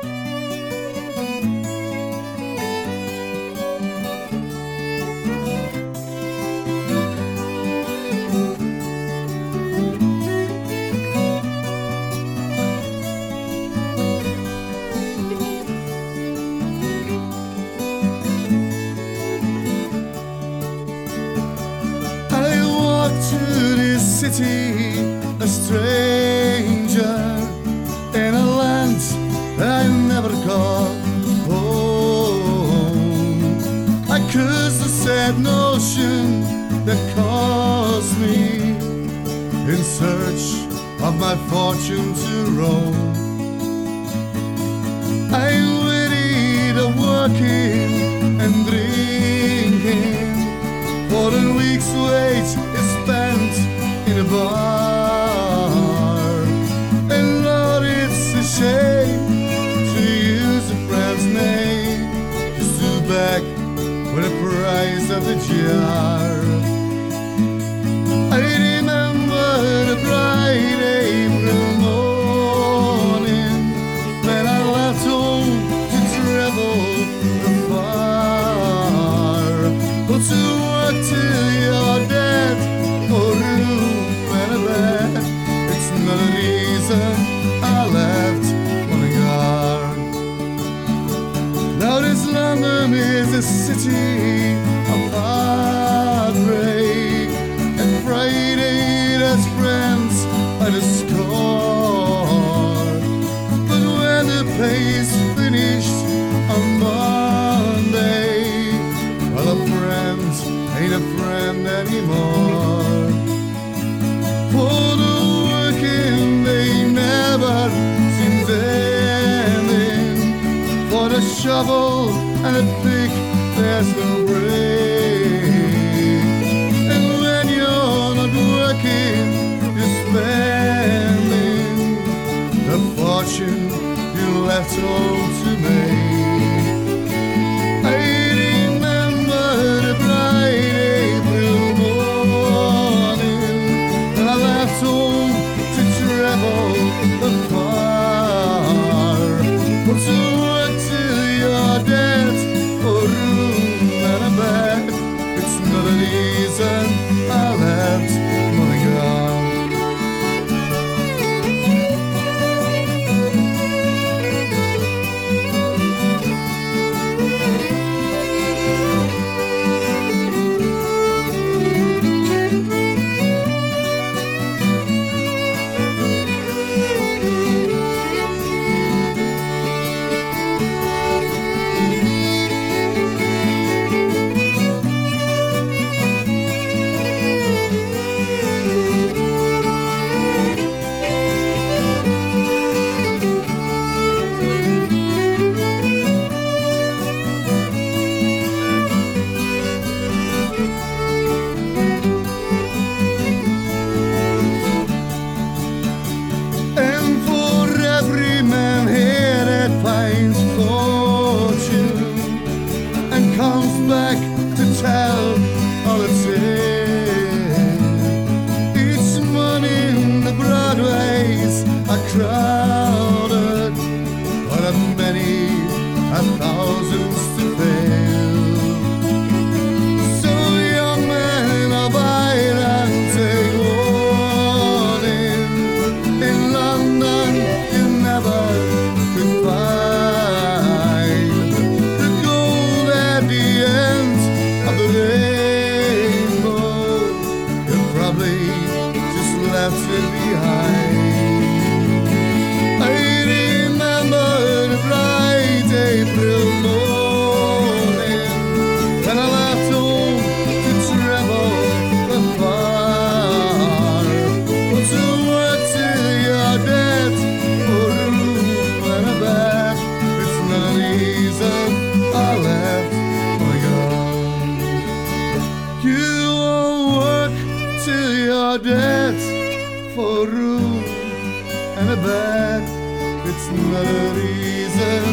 To this city, a stranger in a land that I never called home. I curse the sad notion that caused me in search of my fortune to roam. I'm ready to working and drinking, for a week's wage is spent in a bar. And Lord, it's a shame to use a friend's name just to beg for the price of the jar. I remember the bright April morning when I left home to travel afar. But to work till you're dead, or room and a bed, it's not a reason I left Mullingar. Now this London is a city of heartbreak, and Friday has friends by the score. But when the pay's finished on Monday, well, a friend ain't a friend anymore. For the working they never seems ending, for the shovel and the pick there's no break. And when you're not working, you're spending the fortune you left home to make. I left Mullingar. Comes back to tell all the tale. Each morning the Broadways are crowded, but of many have thousands to fail. So young men of Ireland take warning. In London you never could find the gold at the end of the rainbow. You probably just left it behind. I remember the bright April morning when I left home to travel afar. But to work till you're dead, for a room and a bed, it's not an reason I left Mullingar. You won't work till you're dead, for a room and a bed, it's not a reason